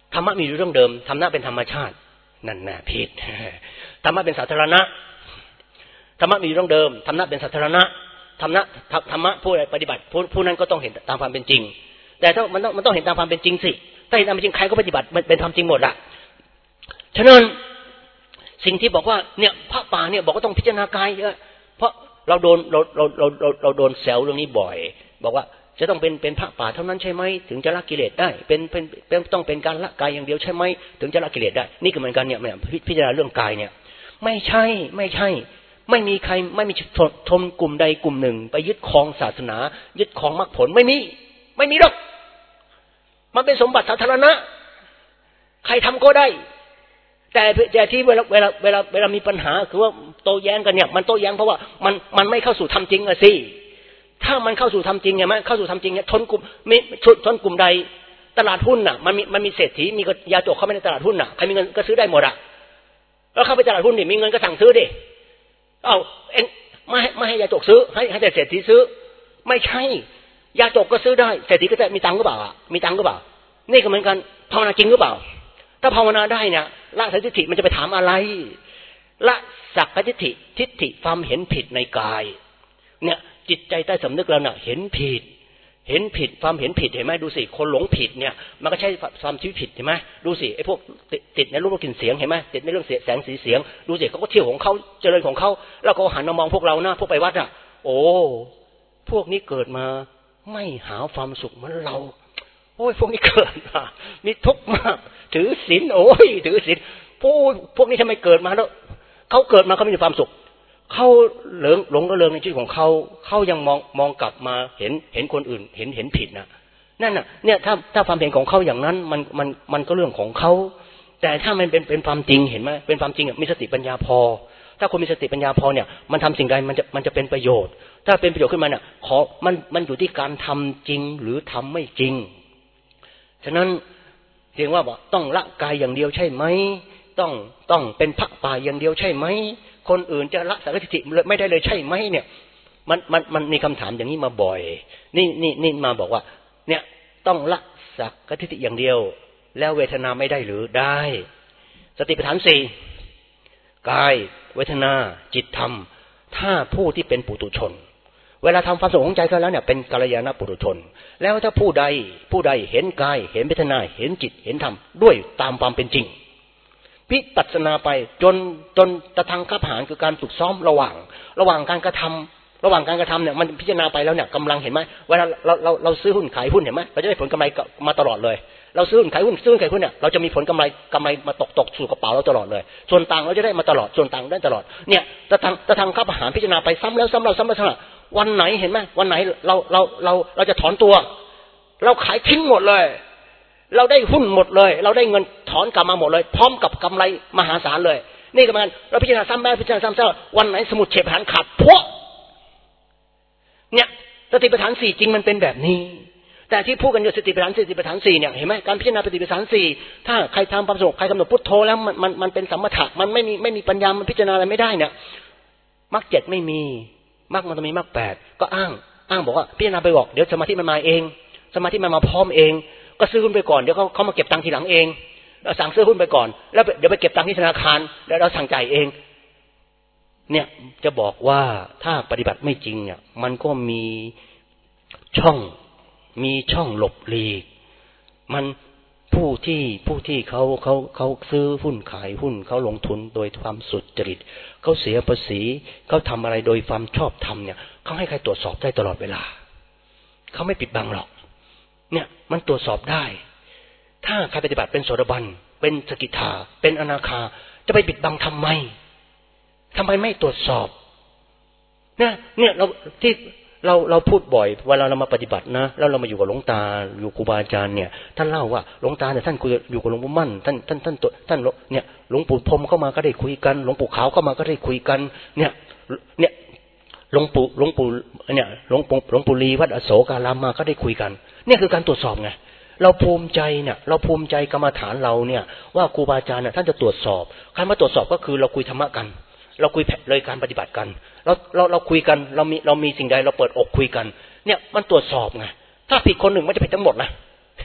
ธรรมะมีอยู่เรื่องเดิมธรรมะเป็นธรรมชาตินั่นน่ะผิดธรรมะเป็นสาธารณะธรรมะมีอยู่เรื่องเดิมธรรมะเป็นสาธารณะธรรมะผู้ใดปฏิบัติผู้นั้นก็ต้องเห็นตามความเป็นจริงแต่ถ้ามันต้องเห็นตามความเป็นจริงสิถ้าเห็นตามเป็นจริงใครก็ปฏิบัติมันเป็นความจริงหมดละฉะนั้นสิ่งที่บอกว่าเนี่ยพระป่าเนี่ยบอกว่าต้องพิจารณากายเยอะเพราะเราโดนแซวเรื่องนี้บ่อยบอกว่าจะต้องเป็นพระป่าเท่านั้นใช่ไหมถึงจะละกิเลสได้เป็นต้องเป็นการละกายอย่างเดียวใช่ไหมถึงจะละกิเลสได้นี่ก็เหมือนกันเนี่ยพิจารณาเรื่องกายเนี่ยไม่ใช่ไม่มีใครไม่มีชนกลุ่มใดกลุ่มหนึ่งไปยึดครองศาสนายึดครองมรรคผลไม่มีหรอกมันเป็นสมบัติสาธารณะใครทำก็ได้แต่ที่เวลามีปัญหาคือว่าโต้แย้งกันเนี่ยมันโต้แย้งเพราะว่ามันไม่เข้าสู่ธรรมจริงอะสิถ้ามันเข้าสู่ธรรมจริงไงมั้ยเข้าสู่ธรรมจริงเนี่ยชนกลุ่มใดตลาดหุ้นน่ะมันมีเศรษฐีมียาจกเข้าไปในตลาดหุ้นน่ะใครมีเงินก็ซื้อได้หมดอ่ะแล้วเข้าไปตลาดหุ้นนี่มีเงินก็สั่งซื้อดิเอ็งไม่ให้ยาจกซื้อให้แต่เศรษฐีซื้อไม่ใช่ยาจกก็ซื้อได้เศรษฐีก็จะมีตังค์หรือเปล่ามีตังค์หรือเปล่านี่ก็เหมือนกันภาวนาจริงหรือเปล่าถ้าภาวนาได้เนี่ยละสักทิฏฐิมันจะไปถามอะไรละสักทิฏฐิความเห็นผิดในกายเนี่ยจิตใจใต้สำนึกเราเนี่ยเห็นผิดความเห็นผิดเห็นไหมดูสิคนหลงผิดเนี่ยมันก็ใช่ความชีวิตผิดเห็นไหมดูสิไอ้พวกติดในรูปรสกลิ่นเสียงเห็นไหมติดในเรื่องแสงสีเสียงดูสิเขาก็เที่ยวของเขาเจริญของเขาแล้วก็หันมามองพวกเรานะพวกไปวัดอ่ะโอ้พวกนี้เกิดมาไม่หาความสุขเหมือนเราโอ้ยพวกนี้เกิดมามีทุกข์มากถือศีลโอ้ยถือศีลพวกนี้ทำไมเกิดมาแล้วเขาเกิดมาเขาไม่มีความสุขเขาหลงระเริงในชีวิตของเขายังมองกลับมาเห็นคนอื่นเห็นผิดนะนั่นน่ะเนี่ยถ้าความเห็นของเขาอย่างนั้นมันก็เรื่องของเขาแต่ถ้ามันเป็นความจริงเห็นไหมเป็นความจริงมีสติปัญญาพอถ้าคนมีสติปัญญาพอเนี่ยมันทำสิ่งใดมันจะเป็นประโยชน์ถ้าเป็นประโยชน์ขึ้นมาเนี่ยมันอยู่ที่การทำจริงหรือทำไม่จริงฉะนั้นเรียกว่าต้องละกายอย่างเดียวใช่ไหมต้องเป็นพระป่าอย่างเดียวใช่ไหมคนอื่นจะละสักทิฏฐิไม่ได้เลยใช่ไหมเนี่ยมันมีคำถามอย่างนี้มาบ่อยนี่มาบอกว่าเนี่ยต้องละสักทิฏฐิอย่างเดียวแล้วเวทนาไม่ได้หรือได้สติปัฏฐาน4กายเวทนาจิตธรรมถ้าผู้ที่เป็นปุถุชนเวลาทำความสงบของใจเขาแล้วเนี่ยเป็นกัลยาณปุถุชนแล้วถ้าผู้ใดเห็นกายเห็นเวทนาเห็นจิตเห็นธรรมด้วยตามความเป็นจริงพิปัสสนาไปจนตะทังคับหารคือการฝึกซ้อมระหว่างการกระทำเนี่ยมันพิจารณาไปแล้วเนี่ยกำลังเห็นไหมเวลาเราซื้อหุ้นขายหุ้นเห็นไหมเราจะได้ผลกำไรมาตลอดเลยเราซื้อหุ้นขายหุ้นเนี่ยเราจะมีผลกำไรมาตกสู่กระเป๋าเราตลอดเลยส่วนต่างเราจะได้มาตลอดส่วนต่างได้ตลอดเนี่ยตะทังคับหารพิจารณาไปซ้ำแล้วซ้ำเราวันไหนเห็นไหมวันไหนเราจะถอนตัวเราขายทิ้งหมดเลยเราได้หุ้นหมดเลยเราได้เงินถอนกลับมาหมดเลยพร้อมกับกำไรมหาศาลเลยนี่ก็เหมือนกันเราพิจารณาซ้ำแล้วพิจารณาซ้ำวันไหนสมุดเฉดฐานขาดพวกเนี่ยสติปัฏฐาน4จริงมันเป็นแบบนี้แต่ที่พูดกันอยู่สติปัฏฐาน4เนี่ยเห็นไหมการพิจารณาสติปัฏฐาน4ถ้าใครทำความสงบใครกำหนดพุทโธแล้วมันเป็นสมถะมันไม่มีปัญญามันพิจารณาอะไรไม่ได้เนี่ยมรรค7ไม่มีมรรคมันต้องมีมรรค8ก็อ้างบอกว่าพิจารณาไปบอกเดี๋ยวสมาธิมันมาเองสมาธิมันมาพร้อมเองก็ซื้อหุ้นไปก่อนเดี๋ยวเขามาเก็บตังค์ทีหลังเองเราสั่งซื้อหุ้นไปก่อนแล้วเดี๋ยวไปเก็บตังค์ที่ธนาคารแล้วเราสั่งจ่ายเองเนี่ยจะบอกว่าถ้าปฏิบัติไม่จริงเนี่ยมันก็มีช่องหลบหลีกมันผู้ที่เขาซื้อหุ้นขายหุ้นเขาลงทุนโดยความสุจริตเขาเสียภาษีเขาทำอะไรโดยความชอบธรรมเนี่ยเขาให้ใครตรวจสอบได้ตลอดเวลาเขาไม่ปิดบังหรอกเนี่ยมันตรวจสอบได้ถ้าใครปฏิบัติเป็นโสดาบันเป็นสกิทาเป็นอนาคาจะไปปิดบังทำไมไม่ตรวจสอบเนี่ยเราพูดบ่อยเวลาเรามาปฏิบัตินะแล้วเรามาอยู่กับหลวงตาอยู่ครูบาอาจารย์เนี่ยท่านเล่าว่าหลวงตาเนี่ยท่านคุยอยู่กับหลวงปู่มั่นท่านเนี่ยหลวงปู่พรหมเข้ามาก็ได้คุยกันหลวงปู่ขาวเข้ามาก็ได้คุยกันเนี่ยหลวงปู่ลีวัดอโศการามมาก็ได้คุยกันเนี่ยคือการตรวจสอบไงเราภูมิใจกรรมฐานเราเนี่ยว่าครูบาอาจารย์เนี่ยท่านจะตรวจสอบการมาตรวจสอบก็คือเราคุยธรรมะกันเราคุยเลยการปฏิบัติกันเราคุยกันเรามีสิ่งใดเราเปิดอกคุยกันเนี่ยมันตรวจสอบไงถ้าผิดคนหนึ่งมันจะผิดทั้งหมดนะ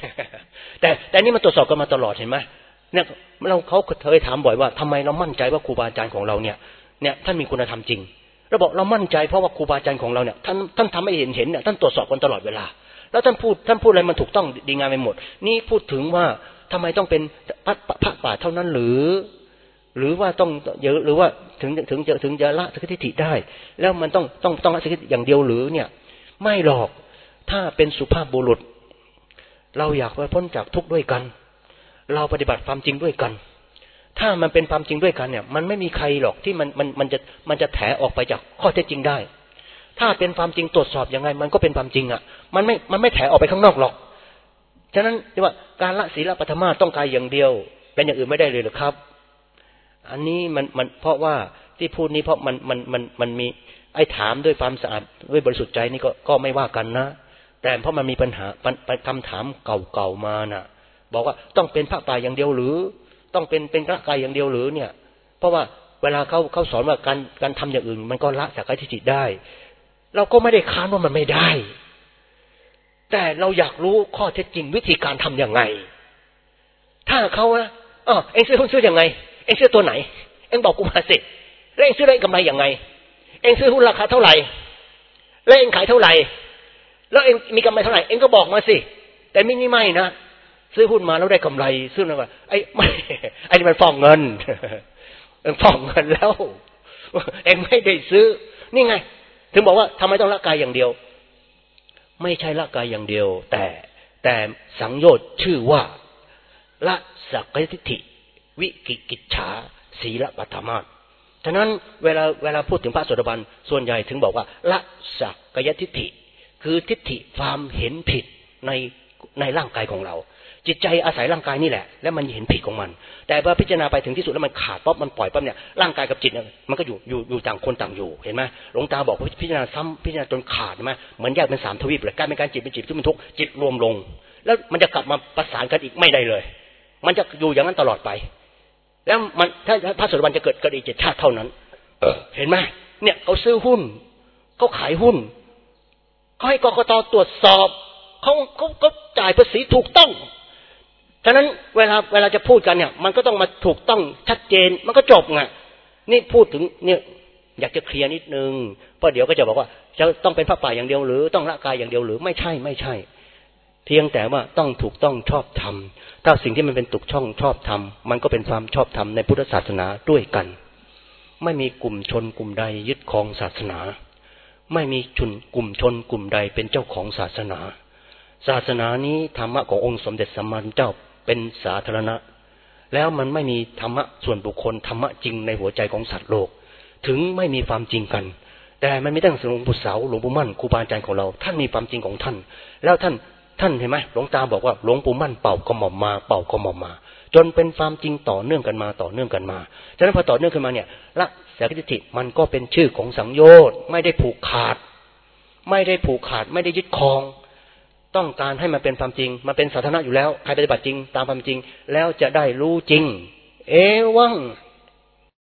แต่นี่มันตรวจสอบกันมาตลอดเห็นไหมเนี่ยเขาเคยถามบ่อยว่าทำไมเรามั่นใจว่าครูบาอาจารย์ของเราเนี่ยท่านมีคุณธรรมจริงเราบอกเรามั่นใจเพราะว่าครูบาอาจารย์ของเราเนี่ยท่านทำให้เห็นเนี่ยท่านตรวจสอบกันตลอดเวลาแล้วท่านพูดอะไรมันถูกต้องดีงามไปหมดนี่พูดถึงว่าทำไมต้องเป็นพระป่าเท่านั้นหรือว่าต้องเยอะหรือว่าถึงจะละสักทิฏฐิได้แล้วมันต้องละสักทิฏฐิอย่างเดียวหรือเนี่ยไม่หรอกถ้าเป็นสุภาพบุรุษเราอยากไปพ้นจากทุกข์ด้วยกันเราปฏิบัติความจริงด้วยกันถ้ามันเป็นความจริงด้วยกันเนี่ยมันไม่มีใครหรอกที่มันจะแถออกไปจากข้อเท็จจริงได้ถ้าเป็นความจริงตรวจสอบยังไงมันก็เป็นความจริงอ่ะมันไม่แถออกไปข้างนอกหรอกฉะนั้นเรียกว่าการละศีลปฐมาต้องกายอย่างเดียวเป็นอย่างอื่นไม่ได้เลยหรือครับอันนี้มันเพราะว่าที่พูดนี้เพราะมันมีไอ้ถามด้วยความสะอาดด้วยบริสุทธิ์ใจนี่ก็ไม่ว่ากันนะแต่เพราะมันมีปัญหาคำถามเก่าๆมาน่ะบอกว่าต้องเป็นพระป่าอย่างเดียวหรือต้องเป็นพระกายอย่างเดียวหรือเนี่ยเพราะว่าเวลาเขาสอนว่าการทำอย่างอื่นมันก็ละสักกายทิฏฐิได้เราก็ไม่ได้ค้านว่ามันไม่ได้แต่เราอยากรู้ข้อเท็จจริงวิธีการทำยังไงถ้าเขานะเอ็งซื้อยังไงเอ็งซื้อตัวไหนเอ็งบอกกูมาสิแล้วเอ็งซื้อได้กำไรยังไงเอ็งซื้อหุ้นราคาเท่าไหร่แล้วเอ็งขายเท่าไหร่แล้วเอ็งมีกำไรเท่าไหร่เอ็งก็บอกมาสิแต่ไม่นะซื้อหุ้นมาแล้วได้กำไรซื้อมาว่าไอ้นี่มันฟอกเงินฟอกเงินแล้วเอ็งไม่ได้ซื้อนี่ไงถึงบอกว่าทำไมต้องละกายอย่างเดียวไม่ใช่ละกายอย่างเดียวแต่สังโยชน์ชื่อว่าละสักกายทิฏฐิวิกิจฉาศีลปฐมาฉะนั้นเวลาพูดถึงพระโสดาบันส่วนใหญ่ถึงบอกว่าละสักกายทิฏฐิคือทิฏฐิความเห็นผิดในร่างกายของเราจิตใจอาศัยร่างกายนี่แหละแล้วมันเห็นผิดของมันแต่พอพิจารณาไปถึงที่สุดแล้วมันขาดปั๊บมันปล่อยปั๊บเนี่ยร่างกายกับจิตเนี่ยมันก็อยู่ต่างคนต่างอยู่เห็นไหมหลวงตาบอกว่าพิจารณาซ้ำพิจารณาจนขาดใช่ไหมเหมือนแยกเป็น3ทวีปเลยกลายเป็นการจิตเป็นจิตที่มันทุกข์จิตรวมลงแล้วมันจะกลับมาประสานกันอีกไม่ได้เลยมันจะอยู่อย่างนั้นตลอดไปแล้วมันถ้าพระโสดาบันจะเกิดอีก7 ชาติเท่านั้นเห็นไหมเนี่ยเขาซื้อหุ้นเขาขายหุ้นเขาให้กกต.ตรวจสอบเขาจ่ายภาษีถูกต้องฉะนั้นเวลาจะพูดกันเนี่ยมันก็ต้องมาถูกต้องชัดเจนมันก็จบไงนี่พูดถึงเนี่ยอยากจะเคลียร์นิดนึงเพราะเดี๋ยวก็จะบอกว่าจะต้องเป็นพระป่าอย่างเดียวหรือต้องละกายอย่างเดียวหรือไม่ใช่เพียงแต่ว่าต้องถูกต้องชอบธรรมถ้าสิ่งที่มันเป็นถูกช่องชอบธรรมมันก็เป็นความชอบธรรมในพุทธศาสนาด้วยกันไม่มีกลุ่มชนกลุ่มใดยึดครองศาสนาไม่มีกลุ่มชนกลุ่มใดเป็นเจ้าของศาสนาศาสนานี้ธรรมะขององค์สมเด็จสัมมาสัมพุทธเจ้าเป็นสาธารณะแล้วมันไม่มีธรรมะส่วนบุคคลธรรมะจริงในหัวใจของสัตว์โลกถึงไม่มีความจริงกันแต่มันไม่ต้องหลวงปู่เสาหลวงปู่มั่นครูบาอาจารย์ของเราท่านมีความจริงของท่านแล้วท่านเห็นไหมหลวงตาบอกว่าหลวงปู่มั่นเป่ากระหม่อมมาจนเป็นความจริงต่อเนื่องกันมาฉะนั้นพอต่อเนื่องขึ้นมาเนี่ยละสักกายทิฏฐิมันก็เป็นชื่อของสังโยชน์ไม่ได้ผูกขาดไม่ได้ยึดครองต้องการให้มันเป็นความจริงมันเป็นสาธารณะอยู่แล้วใครปฏิบัติจริงตามความจริงแล้วจะได้รู้จริงเอวัง